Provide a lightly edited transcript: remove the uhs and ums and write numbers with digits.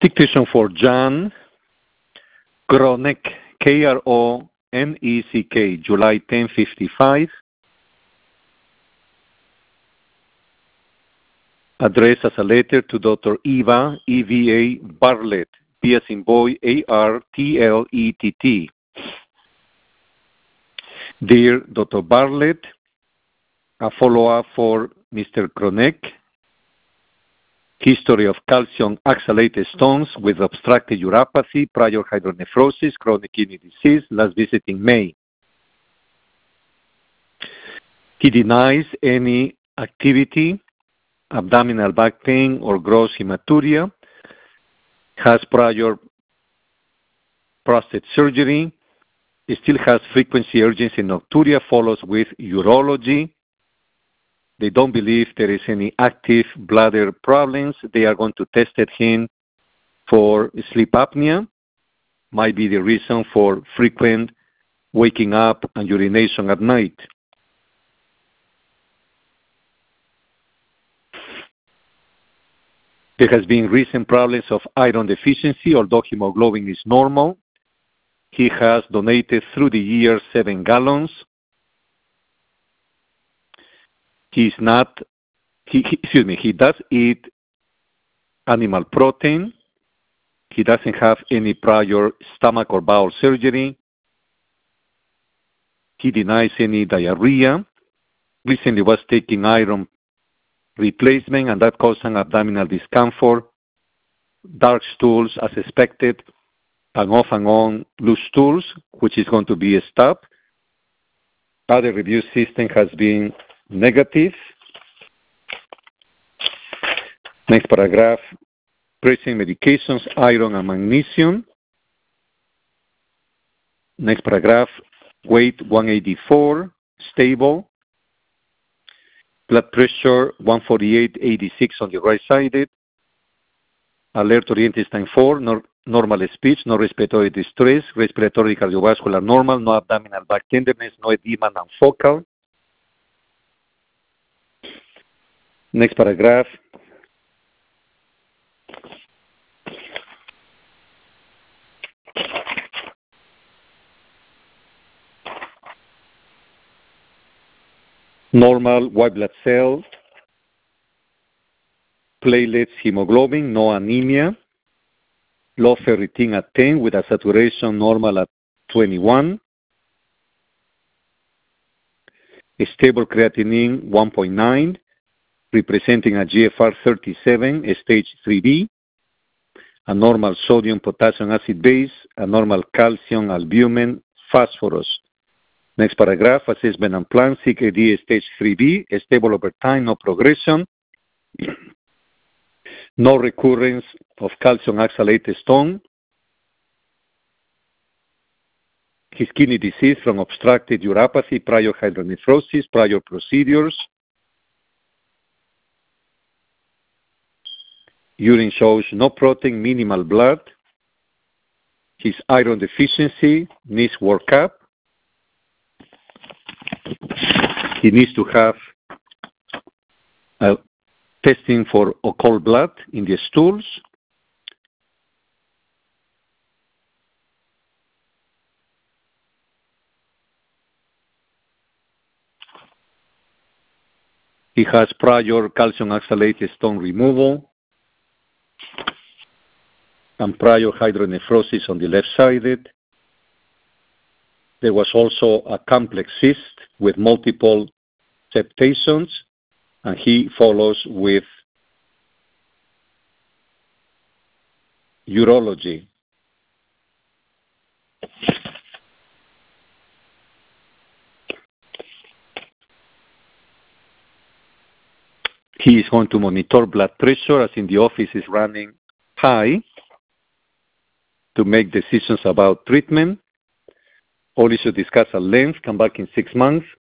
Dictation for Jan Kroneck, Kroneck, July 1055. Addressed as a letter to Dr. Eva, E-V-A, Bartlett, B as in boy, A-R-T-L-E-T-T. Dear Dr. Bartlett, a follow-up for Mr. Kroneck. History of calcium oxalate stones with obstructive uropathy, prior hydronephrosis, chronic kidney disease, last visit in May. He denies any activity, abdominal back pain, or gross hematuria, has prior prostate surgery, still has frequency urgency nocturia, follows with urology. They don't believe there is any active bladder problems. They are going to test him for sleep apnea. Might be the reason for frequent waking up and urination at night. There has been recent problems of iron deficiency, although hemoglobin is normal. He has donated through the year 7 gallons. He does eat animal protein. He doesn't have any prior stomach or bowel surgery. He denies any diarrhea. Recently was taking iron replacement, and that caused an abdominal discomfort, dark stools as expected, and off and on loose stools, which is going to be stopped. Other review system has been negative. Next paragraph, present medications, iron and magnesium. Next paragraph, weight 184, stable. Blood pressure 148/86 on the right side. Alert oriented time 4, normal speech, no respiratory distress, respiratory cardiovascular normal, no abdominal back tenderness, no edema, non-focal. Next paragraph. Normal white blood cell, platelets, hemoglobin, no anemia, low ferritin at 10 with a saturation normal at 21, a stable creatinine 1.9, representing a GFR 37, stage 3B, a normal sodium potassium acid base, a normal calcium albumin phosphorus. Next paragraph, assessment and plan, CKD stage 3B, stable over time, no progression, no recurrence of calcium oxalate stone. His kidney disease from obstructed uropathy, prior hydronephrosis, prior procedures. Urine shows no protein, minimal blood. His iron deficiency needs workup. He needs to have testing for occult blood in the stools. He has prior calcium oxalate stone removal and prior hydronephrosis on the left side. There was also a complex cyst with multiple septations, and he follows with urology. He is going to monitor blood pressure, as in the office is running high, to make decisions about treatment. All issues discussed at length, come back in 6 months.